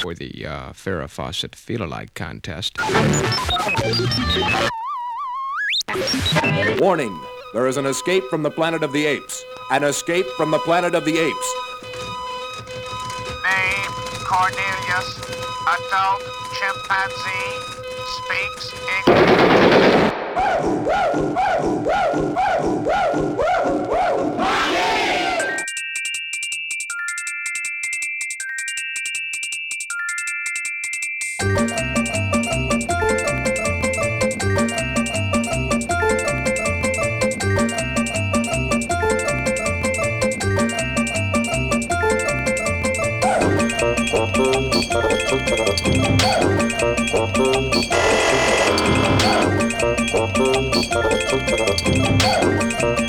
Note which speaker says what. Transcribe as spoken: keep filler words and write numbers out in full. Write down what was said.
Speaker 1: for the uh, Farrah Fawcett Feel-Alike contest.
Speaker 2: Warning, there is an escape from the Planet of the Apes. An escape from the Planet of the Apes.
Speaker 3: Name, Cornelius, adult chimpanzee, speaks English.